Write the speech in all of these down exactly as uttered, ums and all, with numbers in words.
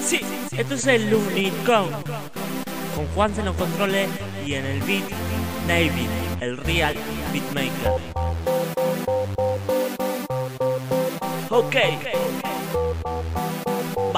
Sí, esto es el único. Con Juan en los controles y en el beat, Navy, el real beatmaker. Ok. Va.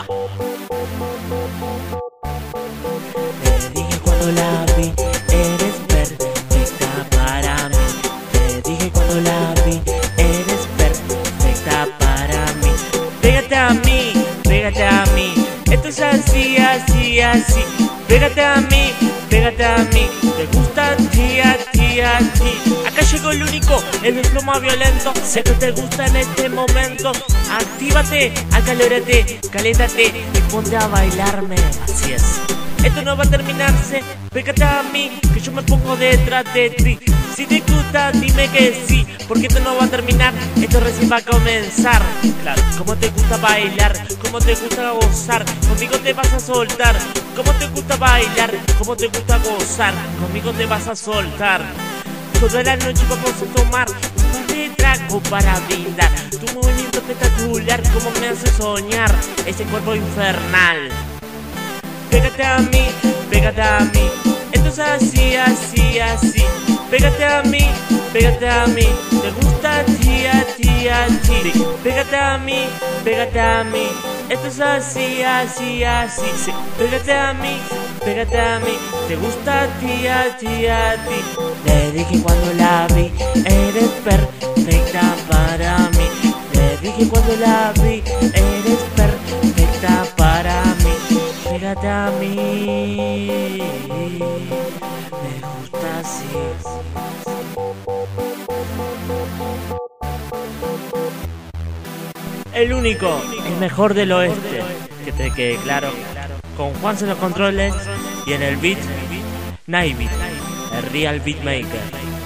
Te dije cuando la vi, eres perfecta para mí. Te dije cuando la vi, eres perfecta para mí. Pégate a mí, pégate a mí. Esto es así, así, así. Pégate a mí, pégate a mí. Te gusta a ti, a ti, a ti. Acá llegó el único, el flow más violento. Sé que te gusta en este momento. Actívate, acalórate, caléntate y ponte a bailarme. Así es. Esto no va a terminarse. Pégate a mí, que yo me pongo detrás de ti. Si te gusta, dime que sí, porque esto no va a terminar, esto recién va a comenzar. Claro, cómo te gusta bailar, cómo te gusta gozar, conmigo te vas a soltar. Cómo te gusta bailar, cómo te gusta gozar, conmigo te vas a soltar. Toda la noche vamos a tomar un par de tragos para brindar. Tu movimiento espectacular, como me hace soñar ese cuerpo infernal. Pégate a mí, pégate a mí. Esto es así, así, así. Pégate a mí, pégate a mí. Te gusta a ti, a ti, a ti. Pégate a mí, pégate a mí. Esto es así, así, así. Sí. Pégate a mí, pégate a mí. Te gusta a ti, a ti, a ti. Le dije cuando la vi, eres perfecta para mí. Le dije cuando la vi, eres perfecta para mí. Pégate a mí, me gusta así. El único, el mejor del oeste, que te quede claro. Con Juan en los controles y en el beat, Navy, el real beatmaker.